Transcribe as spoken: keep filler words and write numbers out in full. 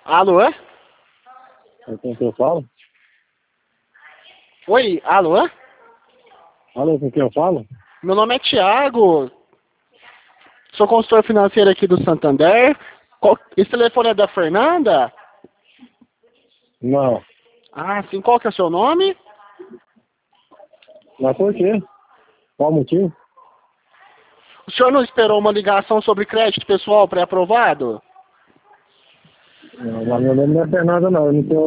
Alô? É com quem eu falo? Oi, alô? Alô, com quem eu falo? Meu nome é Thiago. Sou consultor financeiro aqui do Santander. Qual... Esse telefone é da Fernanda? Não. Ah, sim. Qual que é o seu nome? Mas por quê? Qual o motivo? O senhor não esperou uma ligação sobre crédito pessoal pré-aprovado? Não, mas meu nome não é Fernanda, não. Eu não tenho